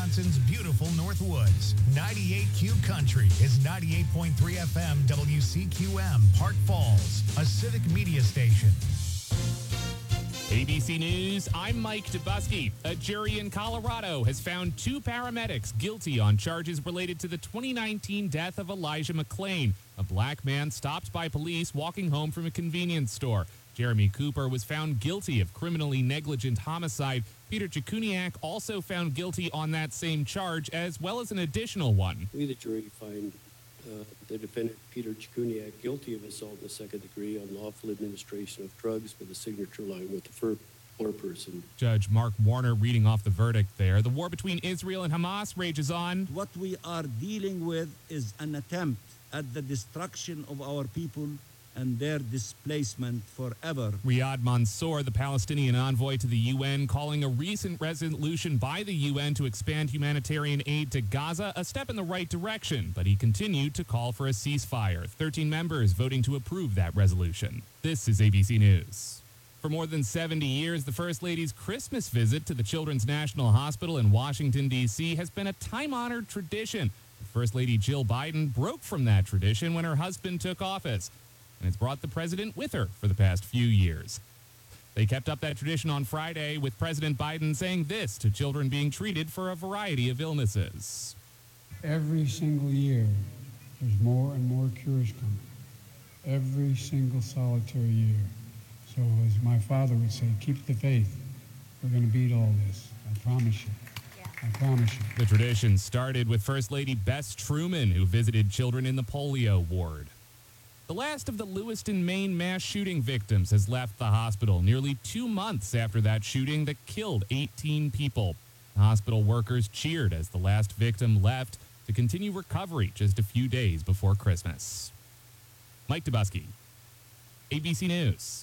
Wisconsin's beautiful Northwoods. 98Q Country is 98.3 FM WCQM, Park Falls, a civic media station. ABC News, I'm Mike Dubusky. A jury in Colorado has found 2 paramedics guilty on charges related to the 2019 death of Elijah McClain, a black man stopped by police walking home from a convenience store. Jeremy Cooper was found guilty of criminally negligent homicide. Peter Jacuniak also found guilty on that same charge, as well as an additional one. We, the jury, find the defendant, Peter Jacuniak, guilty of assault in the second degree, unlawful administration of drugs with a signature line with the foreperson. Judge Mark Warner reading off the verdict there. The war between Israel and Hamas rages on. What we are dealing with is an attempt at the destruction of our people and their displacement forever. Riyad Mansour, the Palestinian envoy to the UN, calling a recent resolution by the UN to expand humanitarian aid to Gaza a step in the right direction, but he continued to call for a ceasefire. 13 members voting to approve that resolution. This is ABC News. For more than 70 years, the First Lady's Christmas visit to the Children's National Hospital in Washington, D.C. has been a time-honored tradition. First Lady Jill Biden broke from that tradition when her husband took office, and it's brought the president with her for the past few years. They kept up that tradition on Friday, with President Biden saying this to children being treated for a variety of illnesses. Every single year, there's more and more cures coming. Every single solitary year. So as my father would say, keep the faith. We're going to beat all this. I promise you. I promise you. The tradition started with First Lady Bess Truman, who visited children in the polio ward. The last of the Lewiston, Maine mass shooting victims has left the hospital nearly 2 months after that shooting that killed 18 people. Hospital workers cheered as the last victim left to continue recovery just a few days before Christmas. Mike Dubusky, ABC News.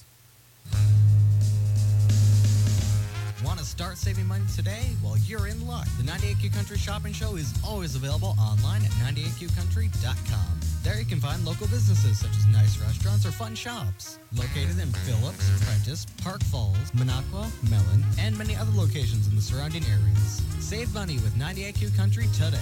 Want to start saving money today? Well, you're in luck. The 98Q Country Shopping Show is always available online at 98QCountry.com. There you can find local businesses such as nice restaurants or fun shops. Located in Phillips, Prentice, Park Falls, Minocqua, Mellon, and many other locations in the surrounding areas. Save money with 98Q Country today.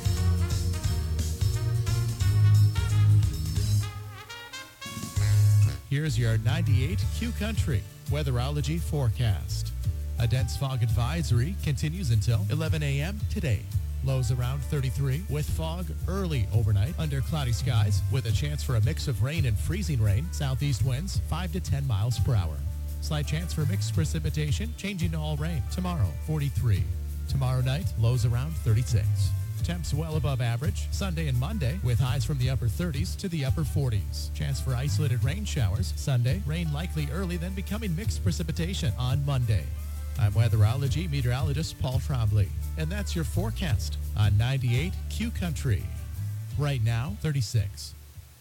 Here's your 98Q Country weatherology forecast. A dense fog advisory continues until 11 a.m. today. Lows around 33 with fog early overnight under cloudy skies with a chance for a mix of rain and freezing rain. Southeast winds 5 to 10 miles per hour. Slight chance for mixed precipitation changing to all rain tomorrow 43. Tomorrow night lows around 36. Temps well above average Sunday and Monday with highs from the upper 30s to the upper 40s. Chance for isolated rain showers Sunday. Rain likely early, then becoming mixed precipitation on Monday. I'm weatherology meteorologist Paul Trombley, and that's your forecast on 98Q Country. Right now, 36.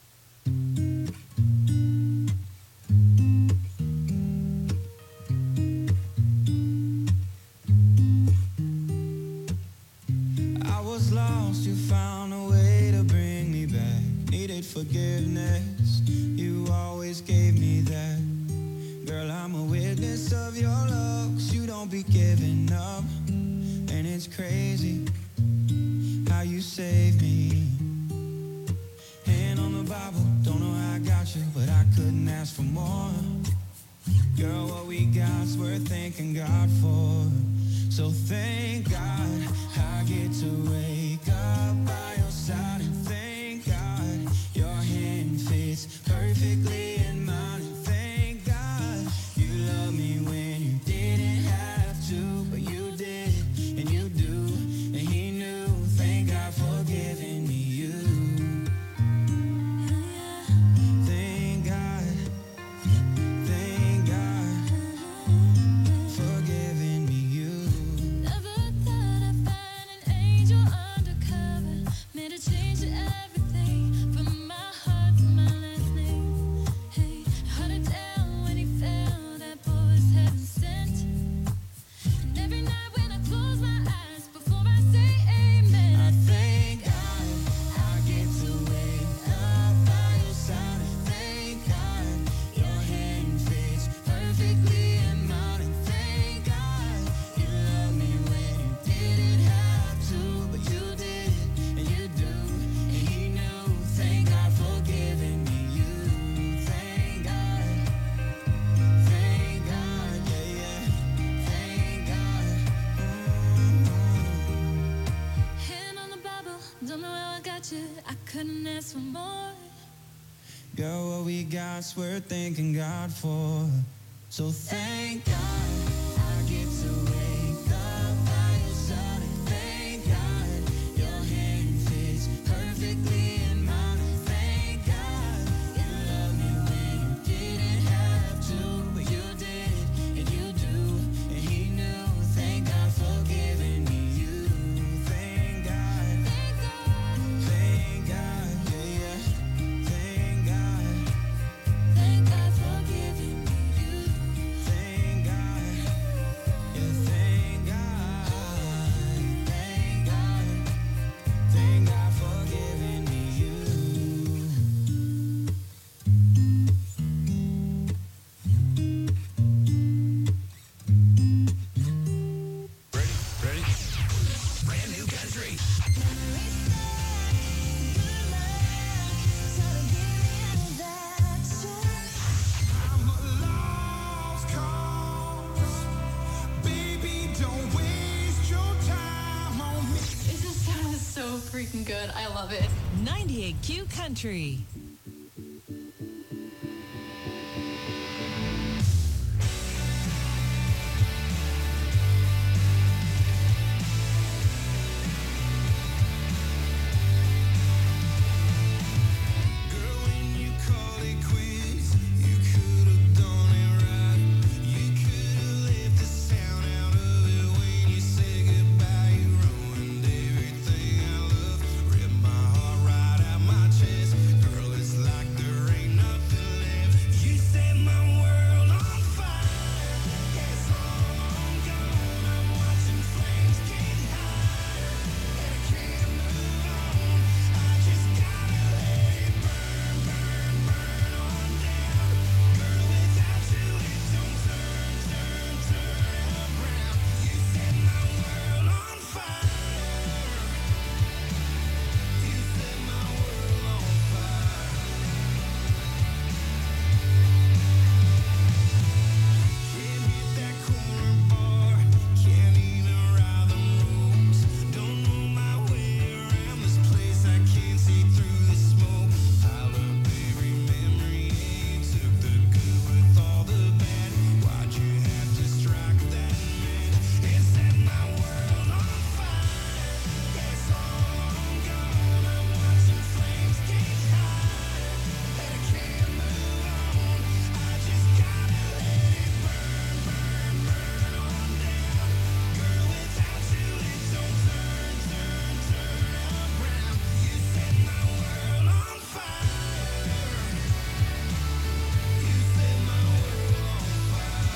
I was lost, you found a way to bring me back. Needed forgiveness, you always gave me that. Girl, I'm a witness of your love, 'cause you don't be giving up. And it's crazy how you saved me. Hand on the Bible, don't know how I got you, but I couldn't ask for more. Girl, what we got's worth thanking God for. So thank God I get to wake up by your side, and thank God your hand fits perfectly in mine. And thank God you love me when you didn't have to, but you did, and you do, and he knew. Thank God for giving me you. Thank God for giving me you. Never thought I'd find an angel undercover, I couldn't ask for more. Girl, what we got's worth thanking God for. So thank God I get to wake up by your side. And thank God your hand fits perfectly in mine. Thank God you loved me when you didn't have to, but you did, and you do, and He knew. Thank God for giving me you. Thank God, thank God, yeah, yeah. Thank God, thank God for giving me you. Thank God, yeah, thank God, thank God, thank God for giving me you. Ready? Brand new country. I'm a lost cause. Baby, don't waste your time on me. This just sounds so freaking good. I love it. 98Q Country. Girl, when you call it quits, you could have done it right. You could have left the sound out of it when you said goodbye. You ruined everything I love, ripped my heart right out my chest. Girl, it's like there ain't nothing left. You set my world on fire. It's all I'm gone. I'm watching flames get higher, and I can't move on. I just gotta let it burn, burn, burn on down. Girl, without you it don't turn, turn, turn around. You set my world on fire. You set my world on fire. Can't hit that corner bar, can't even ride the roads. Don't know my way around this place, I can't see through the smoke. Piled up every memory, you took the good with all the bad. Why'd you have to strike that match and set my world on fire? Yes, all I'm gone, I'm watching flames get higher, and I can't move on. I just gotta let it burn, burn, burn on down. Girl, without you it don't turn, turn, turn around. You set my world on fire. You set my world on fire.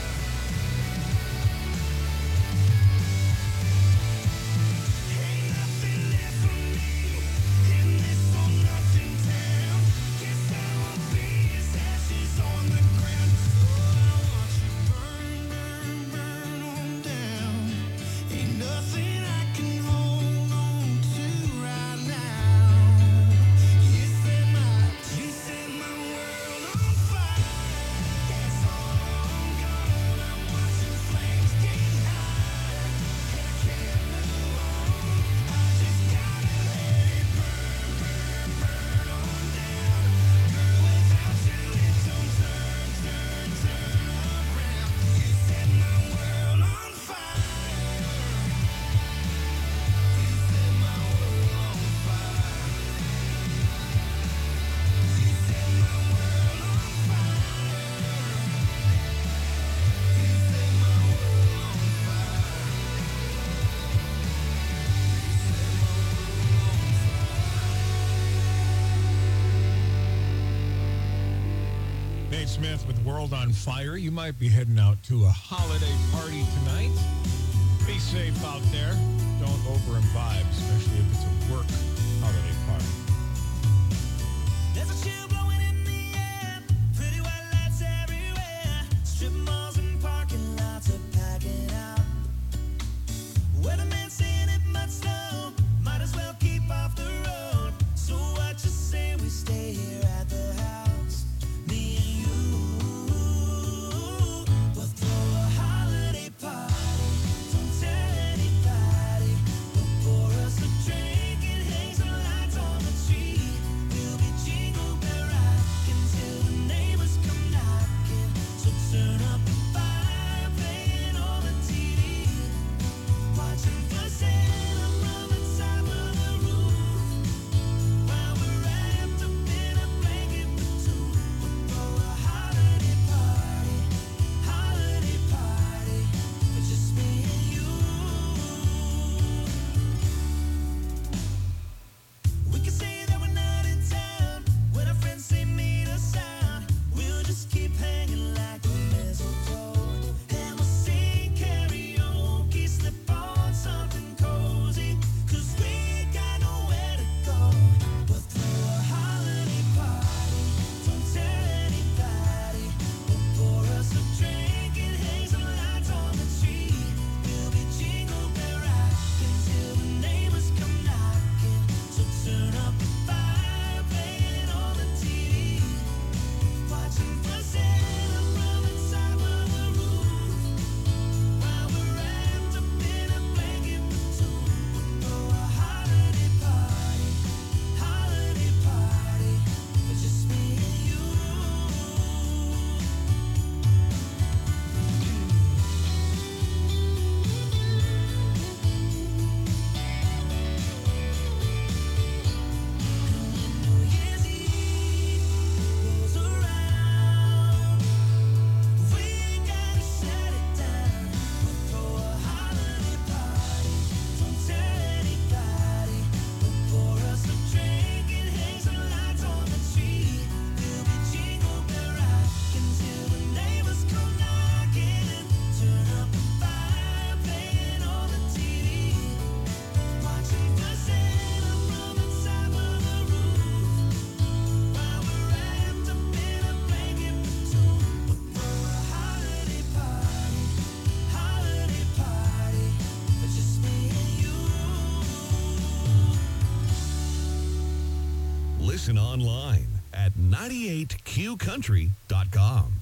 Ain't nothing left for me in this all nothing town. Guess I will be as ashes on the ground. Oh, I watch you burn, burn, burn on down. Ain't nothing I can hold on to right now. You set my world on fire. Guess all I'm gone. I'm watching flames get higher, and I can't move on. I just gotta let it burn, burn, burn on down. Girl, without you it don't turn, turn, turn around. You set my world on fire. You set my world on fire. You set my world on fire. You set my world on fire. Nate Smith with World on Fire. You might be heading out to a holiday party tonight. Be safe out there. Don't over-imbibe, especially if it's a work holiday party. There's a chill blowing in the air, pretty white lights everywhere. Strip malls and parking lots are packing out. Weatherman saying it might snow, might as well keep off the road. So what you say we stay here at the house, me and you. We'll throw a holiday party, don't tell anybody. We'll pour us a drink and hang some lights Listen online at 98qcountry.com.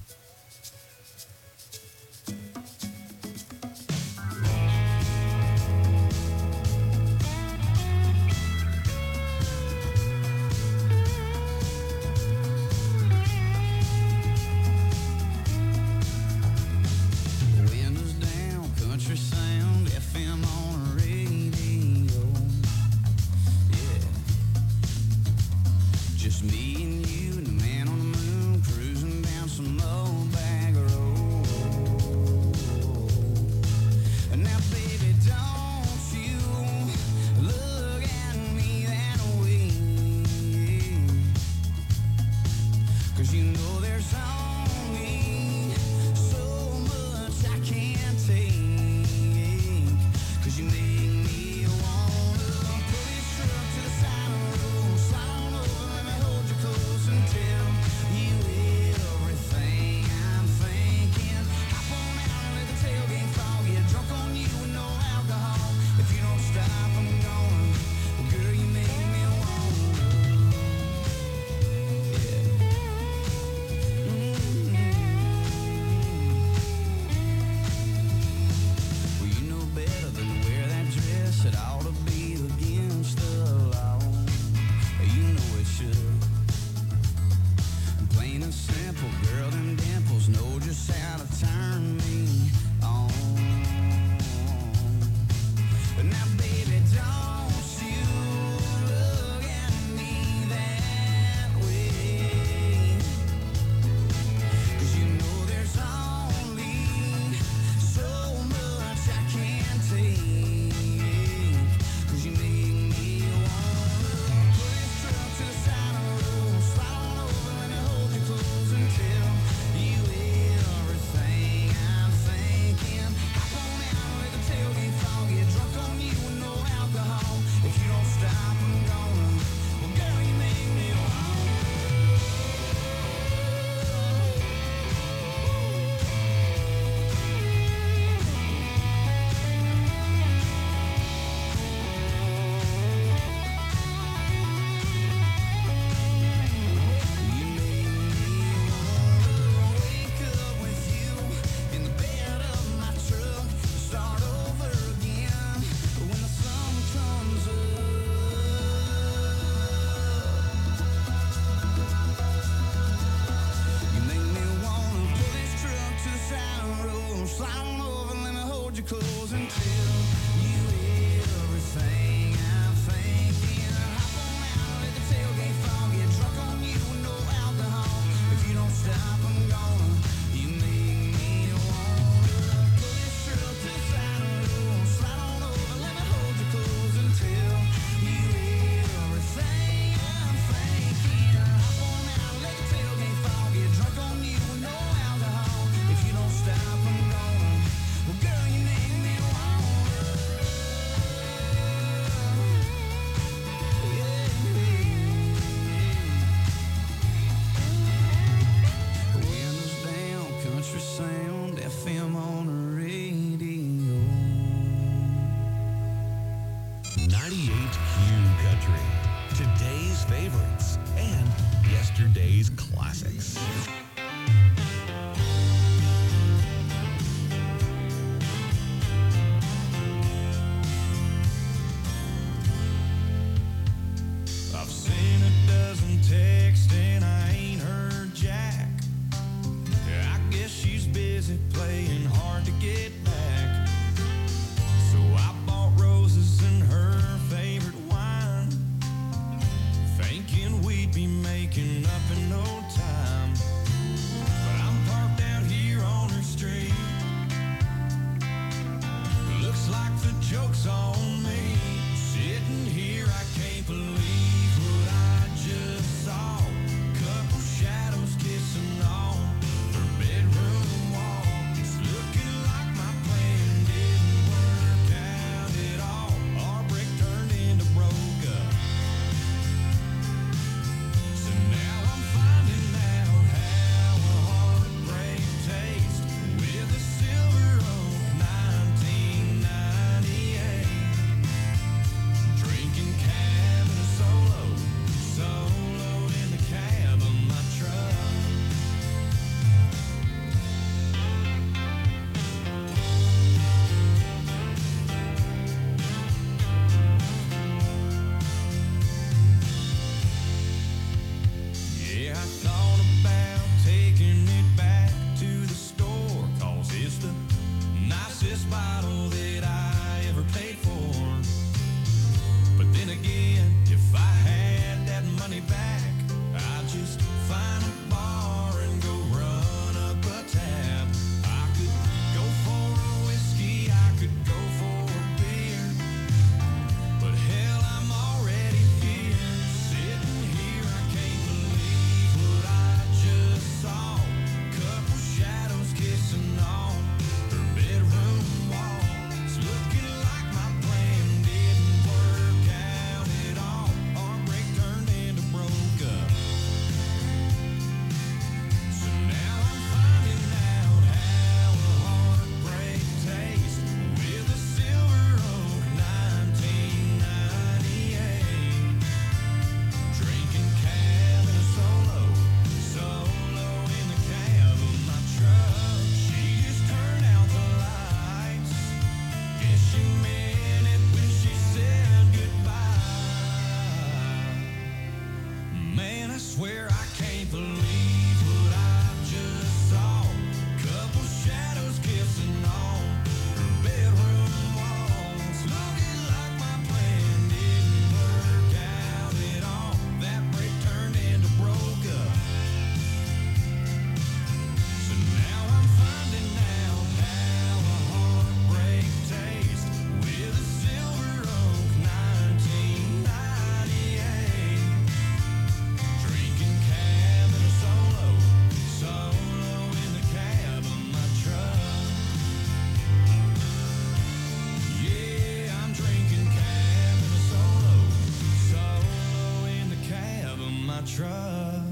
Windows down, country sound, FM on a radio. Yeah. Just me and you and the man on the moon cruising down some old bag road. And now, baby, don't you look at me that way. 'Cause you know there's only so much I can't take. 'Cause you make me wanna pull this truck to the side of the road, slide on over, let me hold you close and tell you everything I'm thinking. Hop on out and let the tailgate fall, get drunk on you with no alcohol. If you don't stop, I'm gonna. Well, girl, you make me wanna. Yeah. Well, you know better than to wear that dress. It ought to be against the law. You know it should. Plain and simple, girl, them dimples know just how to turn me on. Now, baby, don't you look at me that way. 'Cause you know there's only so much I can't take. 'Cause you make me wanna pull this truck to the side of the road, slide on over, let me hold you close and tell you everything I'm thinking. Hop on out, let the tailgate fall, get drunk on you with no alcohol. If you don't stop, I'm gonna. Well, girl, you make me wanna. You make me wanna wake up with you in the bed of my truck, start over again when the sun comes up. You make me wanna pull this truck to the side of the road, slide on over, let me hold you close and tell you everything I'm thinking. Hop on out, let the tailgate fall, get drunk on you with no alcohol. If you don't stop, I'm gonna. You make me wanna pull this truck to the side of the road, slide on over, let me hold you close and tell you everything I'm thinking. Hop on out, let the tailgate fall, get drunk on you with no alcohol. If you don't stop, I'm gonna. Well, girl, you make me wanna. Windows down, country sound, FM on the radio. 98Q Country. Today's favorites and yesterday's classics. I've seen a dozen texts and I ain't heard Jack. I guess she's busy playing hard to get back. So I bought roses and her favorite wine, thinking we'd be making up in no time. thought about taking it back to the store, 'cause it's the nicest bottle that I ever paid for. But then again, if I had that money back, I'd just find a bar and go run up a tab. I could go for a whiskey, I could go for a beer, but hell, I'm already here, sitting here. I can't believe what I just saw. Couple shadows kissing on her bedroom wall. It's looking like my plan didn't work out at all. Heartbreak turned into broke up. So now I'm finding out how a heartbreak tastes with a Silver Oak 1998. Drinking cab in a solo in the cab of my truck. She just turned out the lights. Guess she meant it when she said goodbye. Man, I swear I can't believe what I just saw. Couple shadows kissing on her bedroom walls. Looking like my plan didn't work out at all. That break turned into broke up. So now I'm finding out how a heartbreak tastes with a Silver Oak 1998. Drinking cab in a solo in the cab of my truck. Yeah, I'm drinking cab in a solo in the cab of my truck.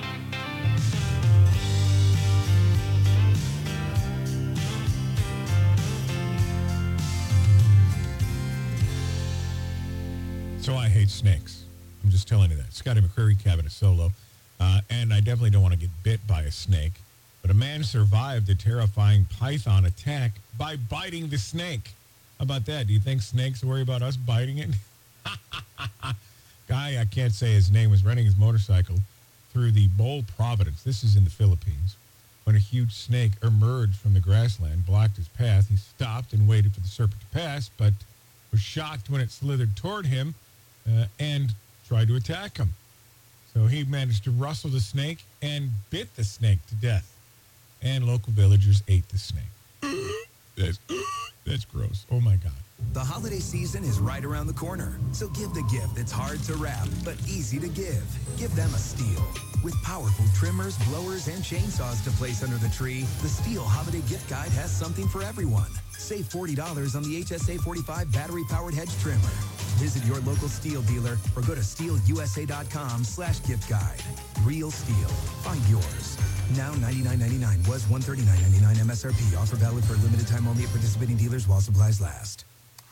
So I hate snakes. I'm just telling you that. Scotty McCreery, Cabinet Solo. And I definitely don't want to get bit by a snake. But a man survived a terrifying python attack by biting the snake. How about that? Do you think snakes worry about us biting it? Guy, I can't say his name, was running his motorcycle through the Bowl Providence. This is in the Philippines. When a huge snake emerged from the grassland, blocked his path, he stopped and waited for the serpent to pass, but was shocked when it slithered toward him and tried to attack him. So he managed to rustle the snake and bit the snake to death. And local villagers ate the snake. That's gross. Oh, my God. The holiday season is right around the corner, so give the gift that's hard to wrap but easy to give. Give them a Stihl. With powerful trimmers, blowers, and chainsaws to place under the tree, the Stihl Holiday Gift Guide has something for everyone. Save $40 on the HSA 45 battery-powered hedge trimmer. Visit your local Stihl dealer or go to stihlusa.com/gift guide. Real Stihl. Find yours. Now $99.99 was $139.99 MSRP. Offer valid for a limited time only at participating dealers while supplies last.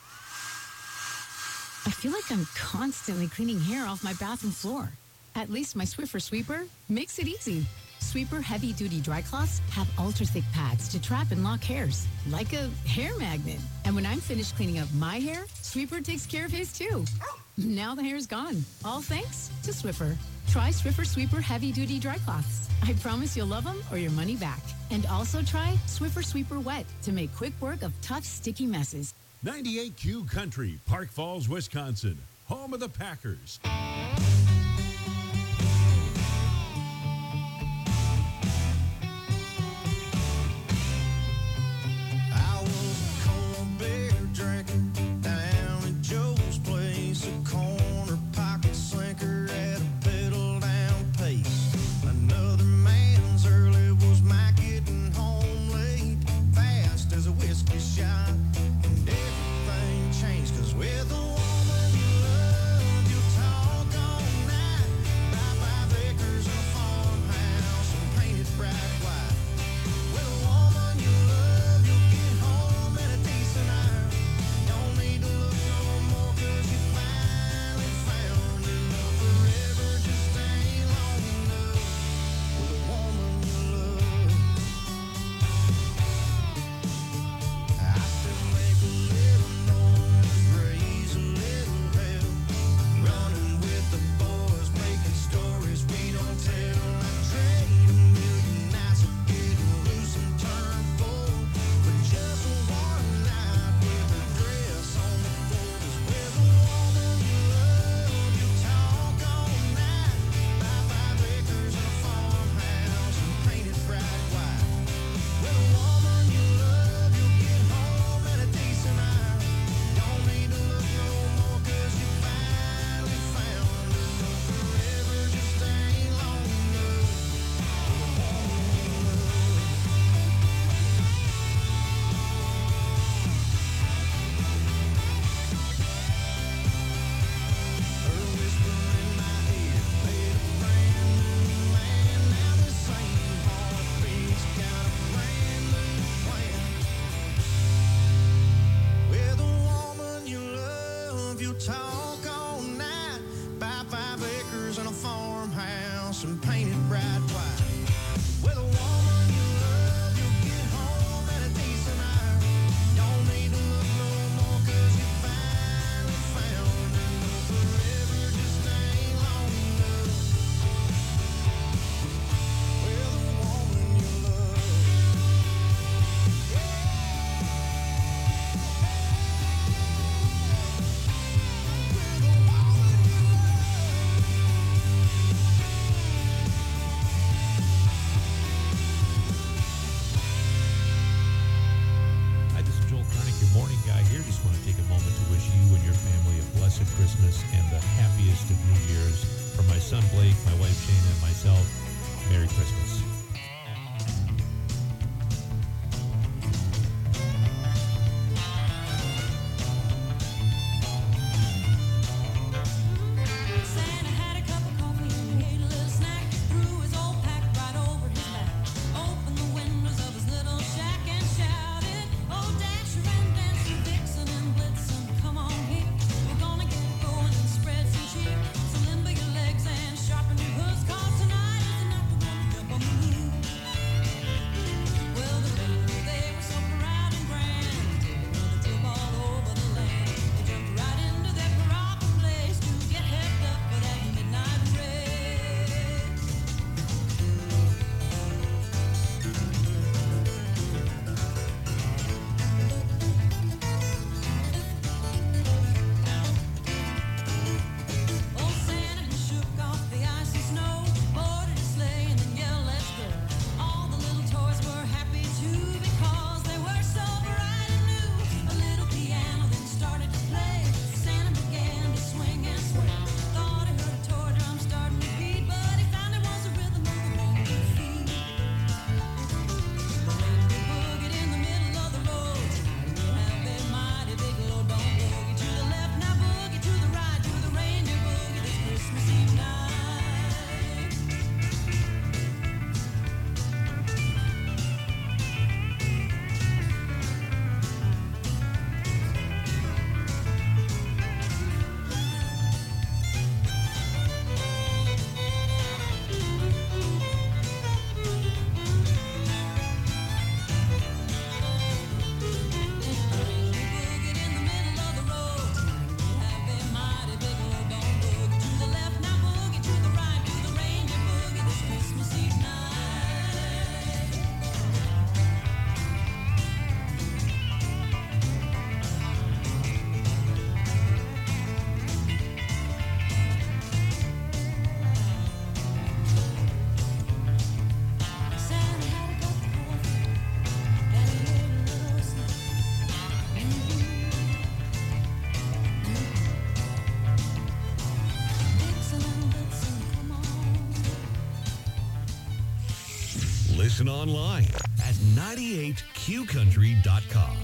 I feel like I'm constantly cleaning hair off my bathroom floor. At least my Swiffer Sweeper makes it easy. Sweeper heavy-duty dry cloths have ultra-thick pads to trap and lock hairs, like a hair magnet. And when I'm finished cleaning up my hair, Sweeper takes care of his too. Now the hair's gone, all thanks to Swiffer. Try Swiffer Sweeper heavy-duty dry cloths. I promise you'll love them or your money back. And also try Swiffer Sweeper Wet to make quick work of tough, sticky messes. 98Q Country, Park Falls, Wisconsin, home of the Packers. I was a cold beer drinking down at Joe's place, a corner pocket slinker at a pedal down pace. Another man's early was my getting home late, fast as a whiskey shot, and everything changed, 'cause with a woman you love, you talk blessed Christmas and the happiest of New Years. From my son Blake, my wife Shana, and myself, Merry Christmas. Santa had a cup of coffee and he ate a little snack. Threw his old pack right over his back. Opened the windows of his little shack and shouted, "Oh, Dasher and Dancer, Vixen and Blitzen, come on here. We're gonna get going and spread some cheer. So limber your legs and sharpen your hooves, 'cause tonight is the night we're gonna jump on the roof." Well, the reindeer, they were so proud and grand, taking another trip all over the land. They jumped right into their proper place to get hepped up for that midnight race. Old Santa, he shook off the ice and snow, boarded his sleigh and then yelled, "Let's go." All the little toys were happy too because they were so bright and new. A little piano then started to play. Santa began to swing and sway. Thought he heard a toy drum starting to beat, but he found it was the rhythm of the reindeer feet. The reindeer boogied in the middle of the road. Tonight we'll have a mighty big load. Don't boogie to the left, now boogie to the right. Do the reindeer boogie this Christmas Eve night. Listen online at 98qcountry.com.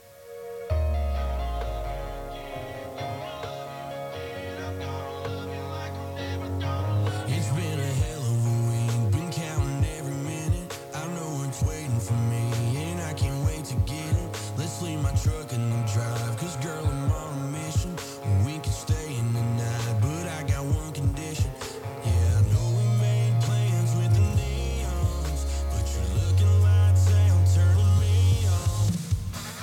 It's been a hell of a week, been counting every minute. I know it's waiting for me, and I can't wait to get it. Let's leave my truck in the drive, 'cause girl, I'm on a mission. We can stay in the night, but I got one condition. Yeah, I know we made plans with the neons, but you're looking lights out, turning me on.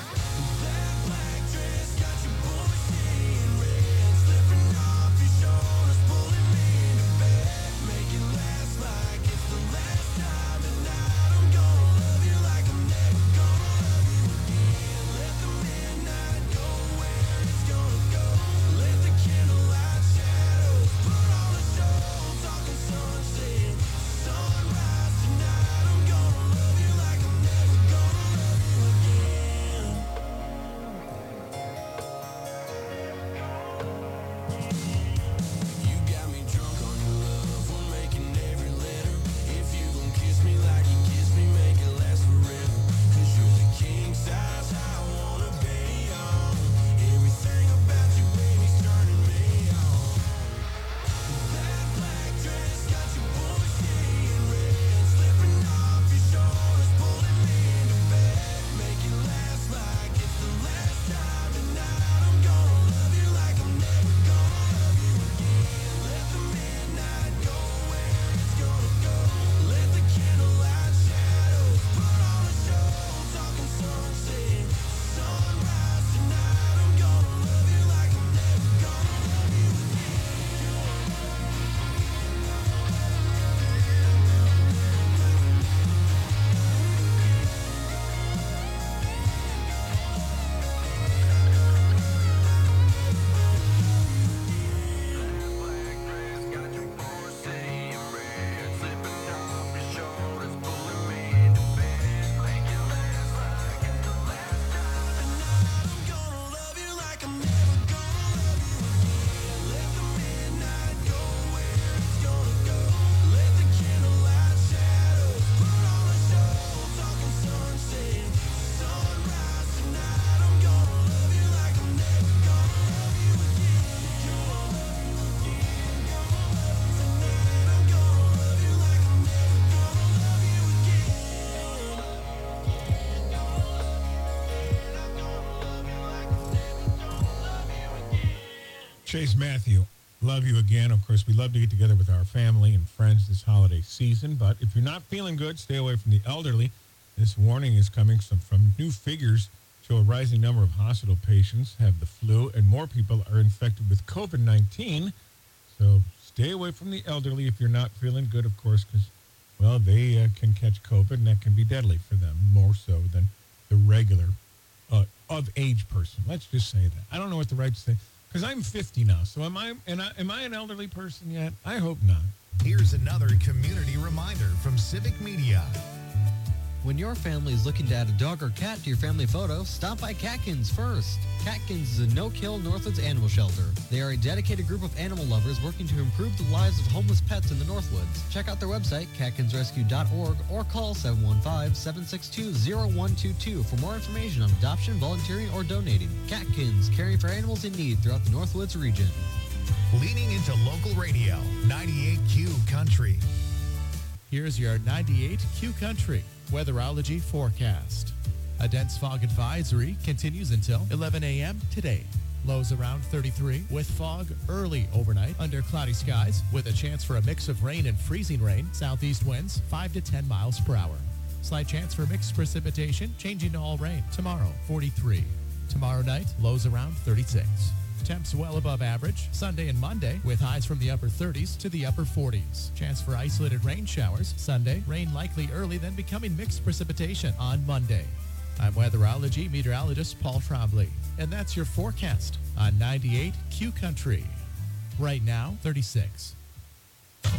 Chase Matthew, love you again. Of course, we love to get together with our family and friends this holiday season, but if you're not feeling good, stay away from the elderly. This warning is coming from new figures show a rising number of hospital patients have the flu, and more people are infected with COVID-19. So stay away from the elderly if you're not feeling good, of course, because, well, they can catch COVID, and that can be deadly for them, more so than the regular of-age person. Let's just say that. I don't know what the right to say, because I'm 50 now, so am I an elderly person yet? I hope not. Here's another community reminder from Civic Media. When your family is looking to add a dog or cat to your family photo, stop by Catkins first. Catkins is a no-kill Northwoods animal shelter. They are a dedicated group of animal lovers working to improve the lives of homeless pets in the Northwoods. Check out their website, catkinsrescue.org, or call 715-762-0122 for more information on adoption, volunteering, or donating. Catkins, caring for animals in need throughout the Northwoods region. Leaning into local radio, 98Q Country. Here's your 98Q Country weatherology forecast. A dense fog advisory continues until 11 a.m. today. Lows around 33 with fog early overnight under cloudy skies with a chance for a mix of rain and freezing rain. Southeast winds 5 to 10 miles per hour. Slight chance for mixed precipitation changing to all rain tomorrow 43. Tomorrow night lows around 36. Temps well above average Sunday and Monday with highs from the upper 30s to the upper 40s. Chance for isolated rain showers Sunday. Rain likely early, then becoming mixed precipitation on Monday. I'm weatherology meteorologist Paul Trombley, and that's your forecast on 98Q Country. Right now, 36. New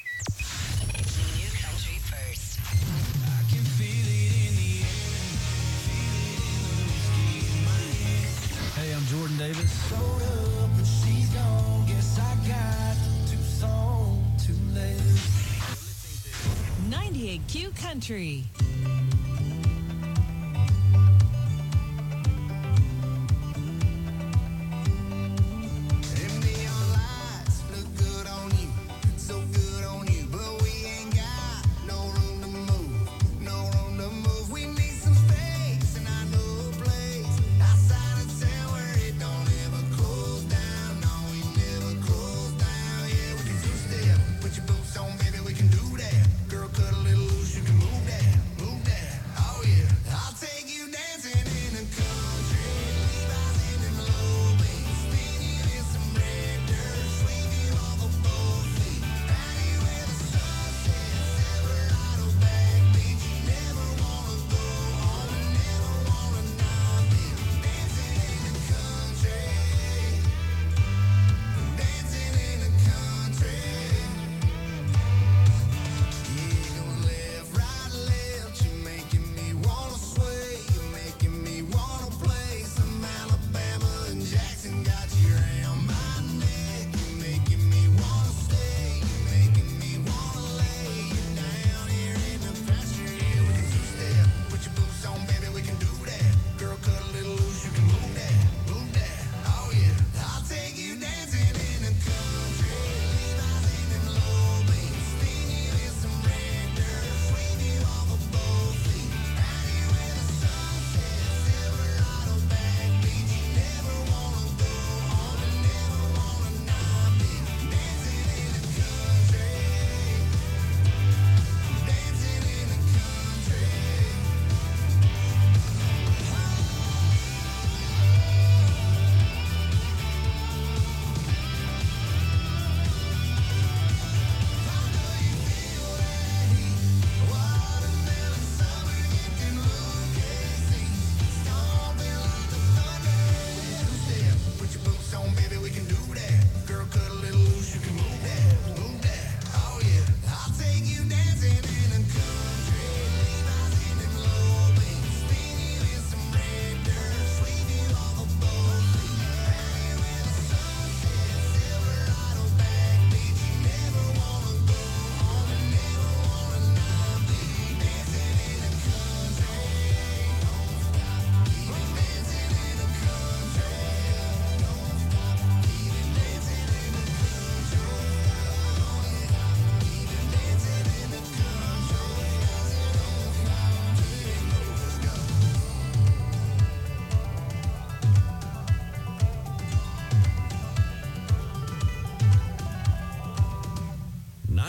country first. I can feel it in the air, feel it in the whiskey in my hand. Hey, I'm Jordan Davis. Showed up and she's gone. Guess I got too soon, too late. 98Q Country. Put your boots on, baby, we can do that. Girl, cut a little loose, you can move that.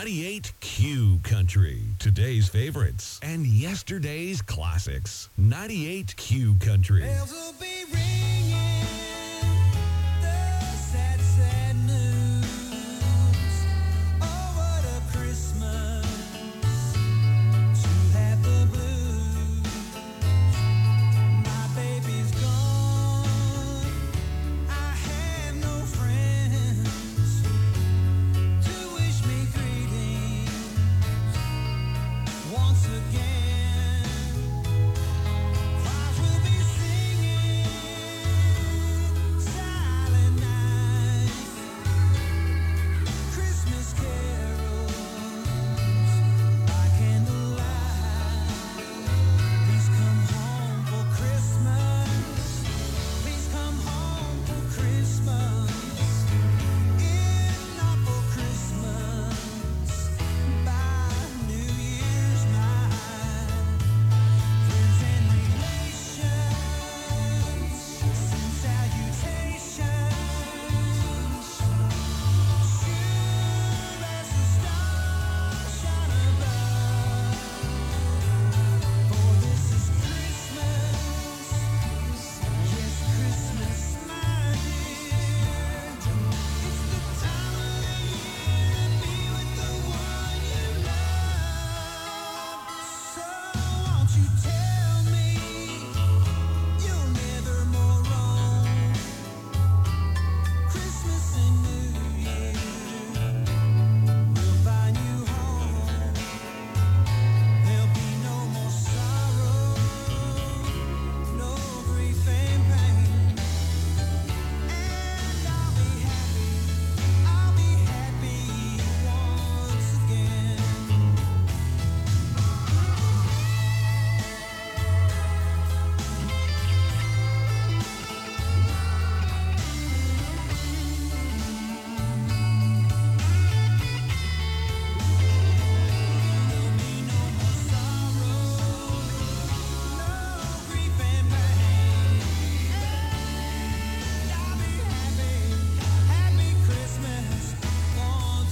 98 Q Country. Today's favorites and yesterday's classics. 98 Q Country. Bells will be ringing the sad, sad news. Oh, what a Christmas to have the blues. My baby's gone. I have no friends to wish me greetings once again. Choirs will be singing silent night, Christmas carols by candlelight. Please come home for Christmas. Please come home for Christmas. If not for Christmas, by New Year's night. Friends and relations send salutations. Sure as the stars shine above. For this is Christmas. Yes, Christmas, my dear. It's the time of the year to be with the one you love. So won't you tell me you'll never more roam? Christmas and New Year will find you home. There'll be no more sorrow, no grief and pain. And I'll be happy once again. There'll be no more sorrow, no grief and pain. And I'll be happy Christmas once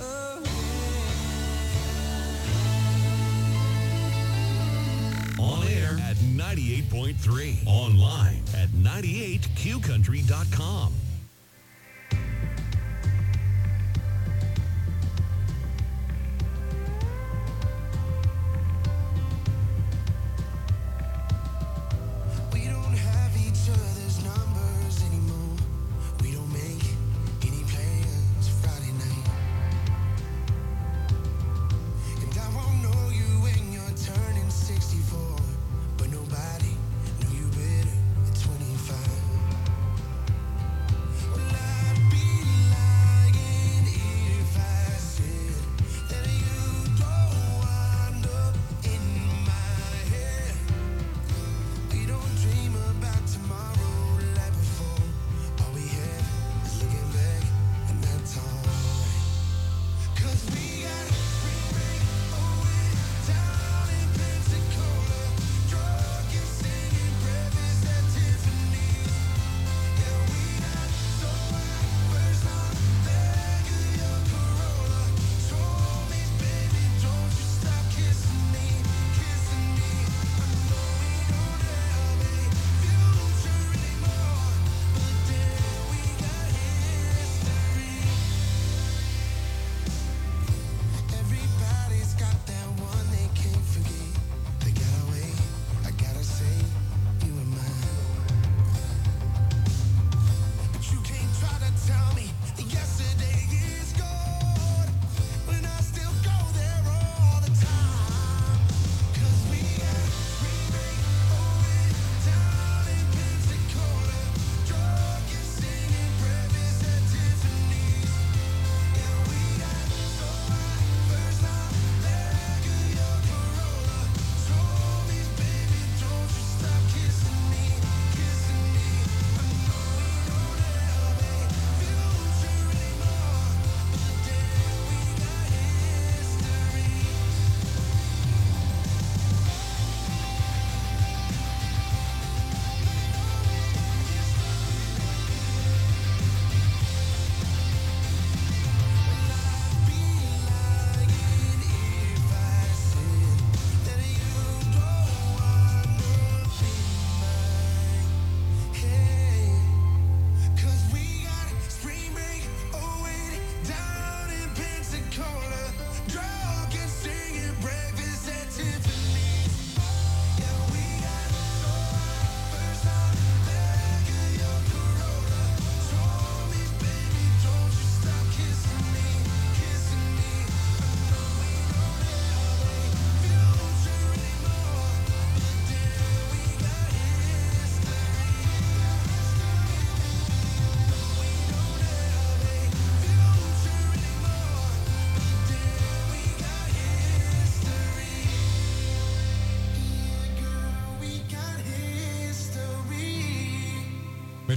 again. On air at 98.3. Online at 98qcountry.com. We don't have each other's numbers anymore. We don't make any plans Friday night. And I won't know you when you're turning 64. But nobody knew you better at 25.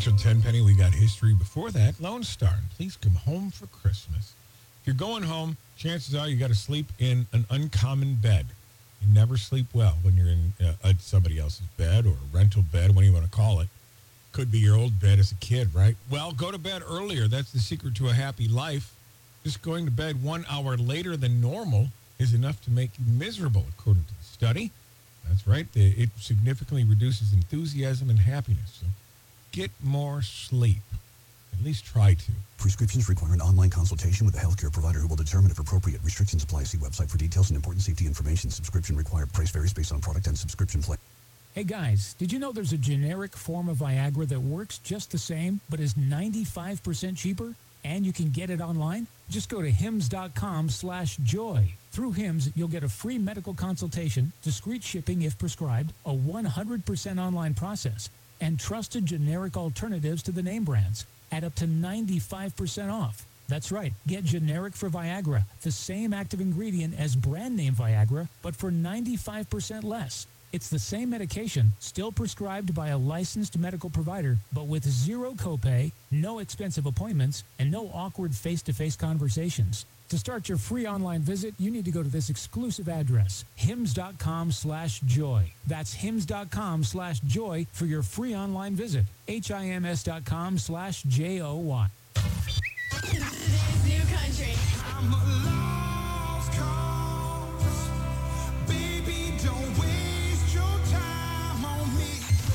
Mitchell Tenpenny, we got history. Before that, Lone Star, and Please Come Home for Christmas. If you're going home, chances are you got to sleep in an uncommon bed. You never sleep well when you're in somebody else's bed or a rental bed, whatever you want to call it. Could be your old bed as a kid, right? Well, go to bed earlier. That's the secret to a happy life. Just going to bed 1 hour later than normal is enough to make you miserable, according to the study. That's right. It significantly reduces enthusiasm and happiness. So get more sleep. At least try to. Prescriptions require an online consultation with a healthcare provider who will determine if appropriate. Restrictions apply. See website for details and important safety information. Subscription required. Price varies based on product and subscription plan. Hey guys, did you know there's a generic form of Viagra that works just the same but is 95% cheaper? And you can get it online? Just go to hims.com/joy. Through Hims, you'll get a free medical consultation, discreet shipping if prescribed, a 100% online process, and trusted generic alternatives to the name brands at up to 95% off. That's right. Get generic for Viagra, the same active ingredient as brand name Viagra, but for 95% less. It's the same medication, still prescribed by a licensed medical provider, but with zero copay, no expensive appointments, and no awkward face-to-face conversations. To start your free online visit, you need to go to this exclusive address, hims.com/joy. That's hims.com/joy for your free online visit. HIMS.com/JOY. New country. I'm a lost cause. Baby, don't waste your time on me.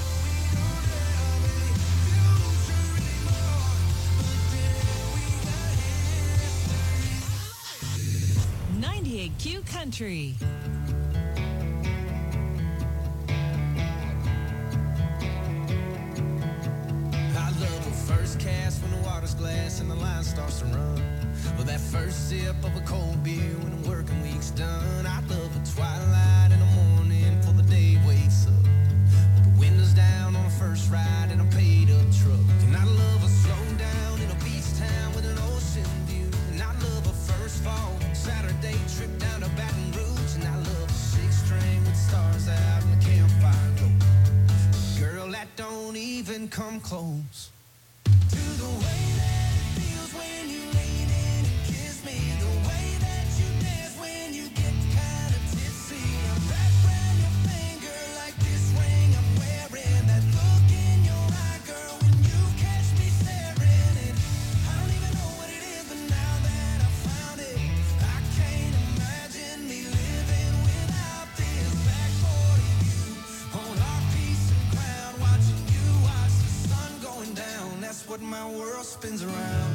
98Q Country. I love a first cast when the water's glass and the line starts to run. Or that first sip of a cold beer when the working week's done. I love a twilight in the morning before the day wakes up. With the windows down on a first ride in a paid up truck. And I love a slow down in a beach town with an ocean view. And I love a first fall Saturday trip down to Baton Rouge. And I love a six string with stars out and the campfire glow. Girl, that don't even come close to the way that it feels when you lean in and kiss me. The way that you dance when you get kind of tipsy. I'm wrapped around your finger like this ring I'm wearing. That look in your eye, girl, when you catch me staring. And I don't even know what it is, but now that I found it, I can't imagine me living without this. Back 40 view on our piece of ground, watching you watch the sun going down. That's what my world spins around.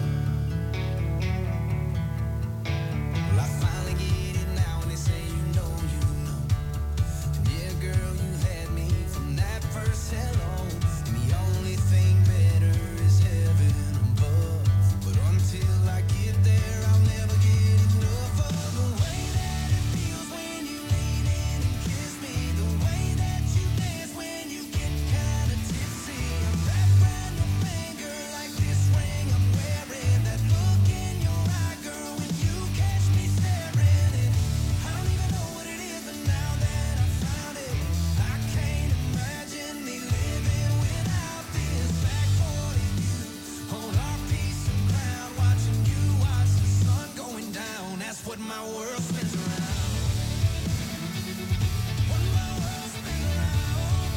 Well, I finally get it now, and they say you know. And yeah, girl, you had me from that first hello. And the only thing better is heaven above. But until I get there, I'll never get enough of the way that it feels when you lean in and kiss me. The way that you dance when you get kind of tipsy. I'm wrapped around your finger like this ring I'm wearing. That look in your eye, girl, when you catch me staring. And I don't even know what it is, but now that I found it, I can't imagine me living without this. Back 40 view on our piece of ground, watching you watch the sun going down. That's what my world spins around. What my world spins around.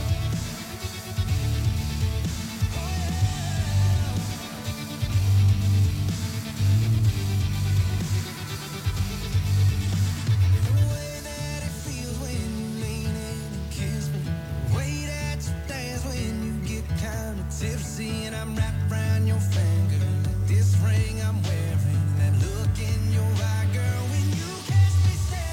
The way that it feels when you lean in and kiss me. The way that you dance when you get kind of tipsy. And I'm wrapped around your finger like this ring I'm wearing. That look in your eye, girl, when you catch me staring.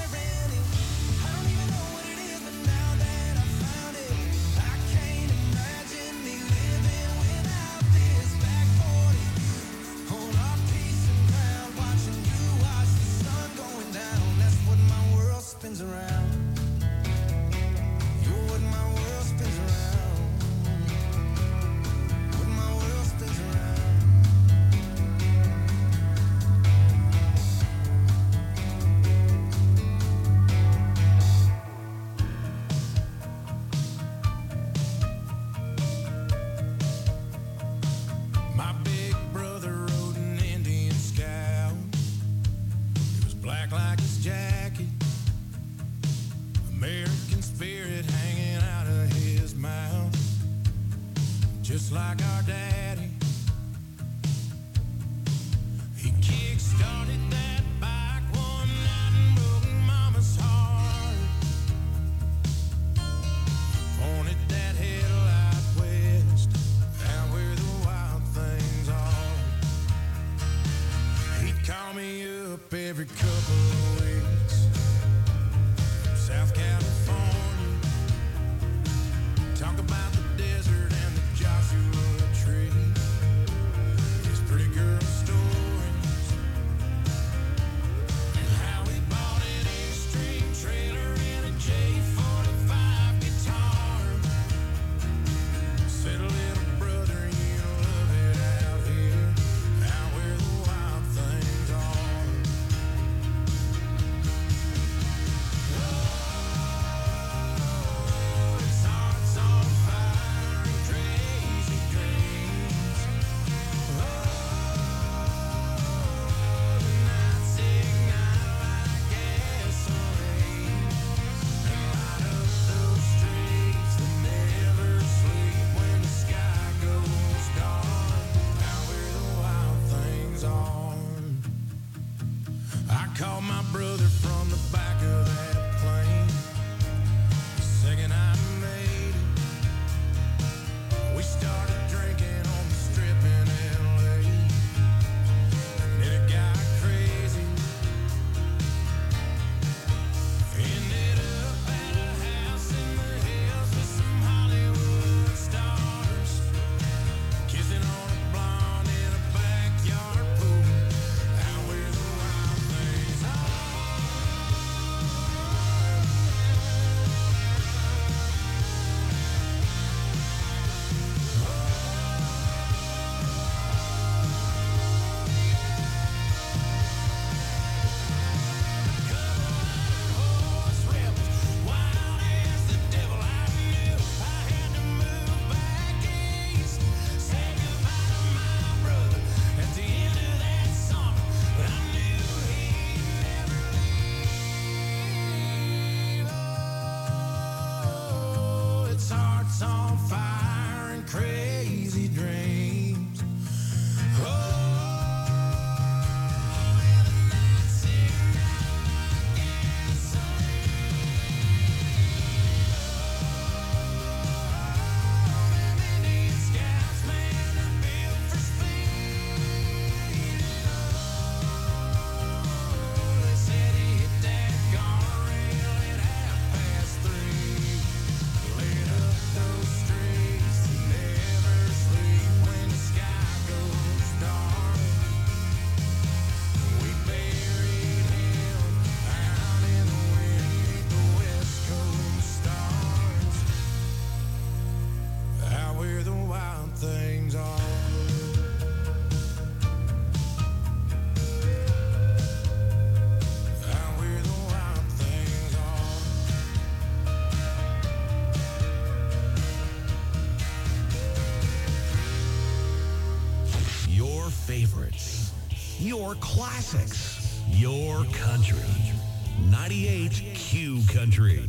your classics, your country. 98 Q Country.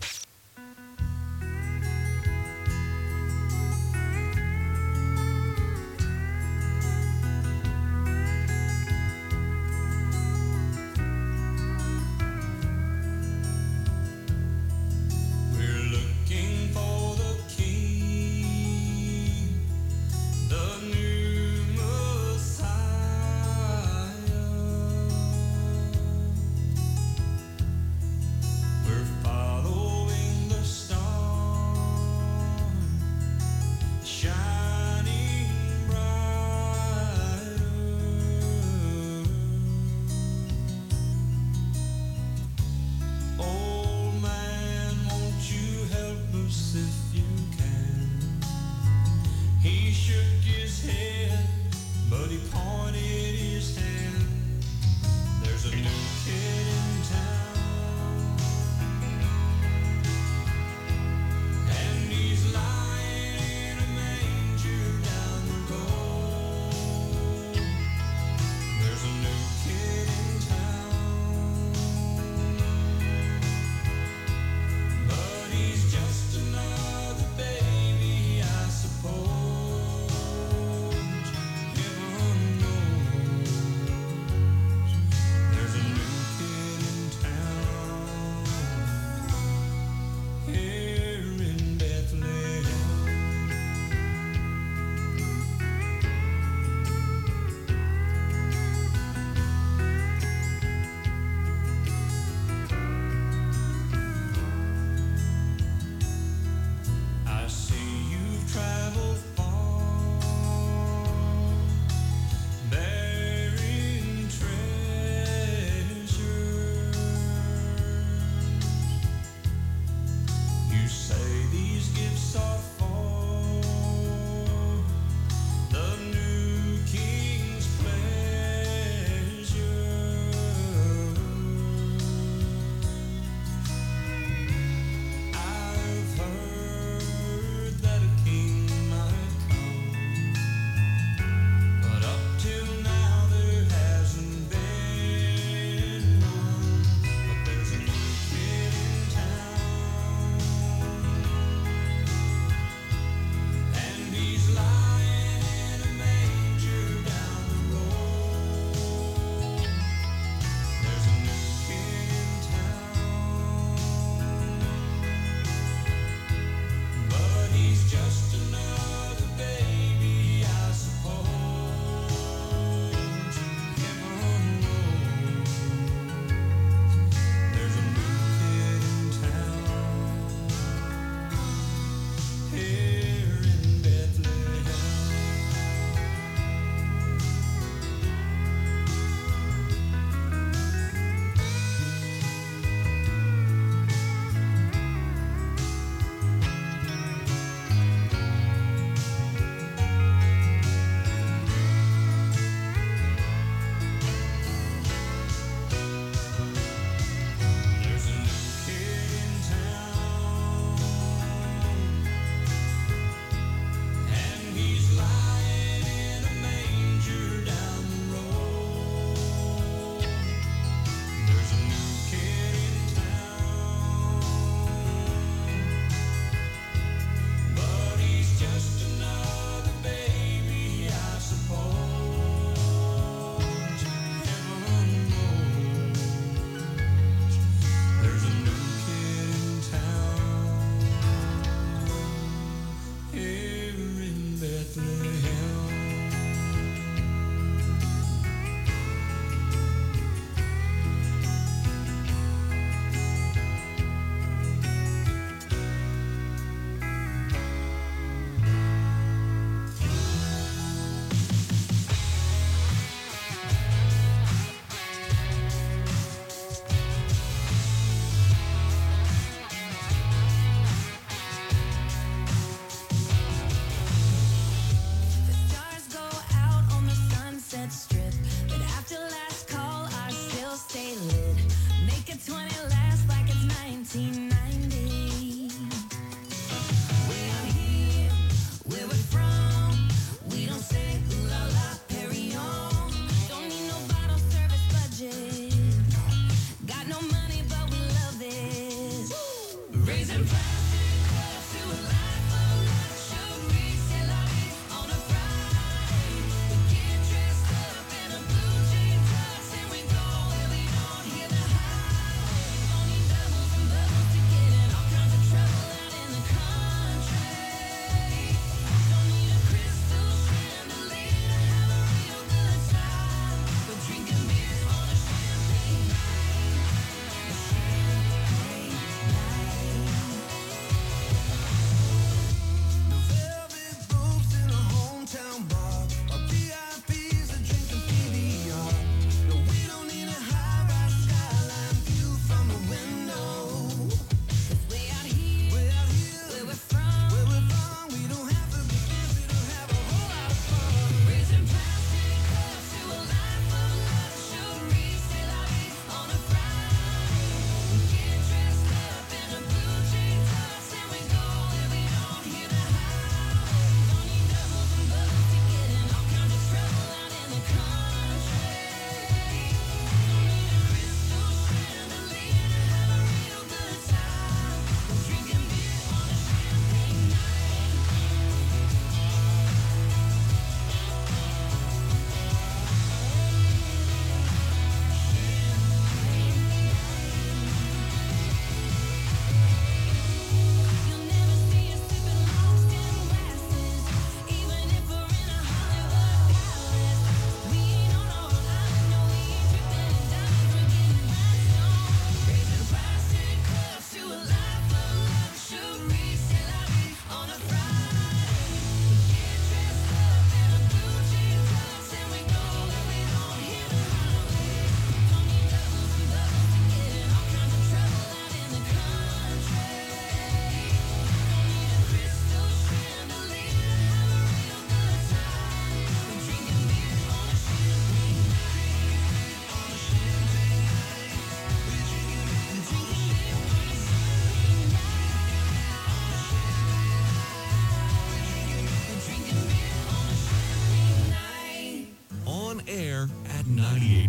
We're looking for the King, the new Messiah. We're following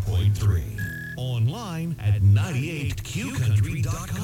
98.3. Online at 98qcountry.com.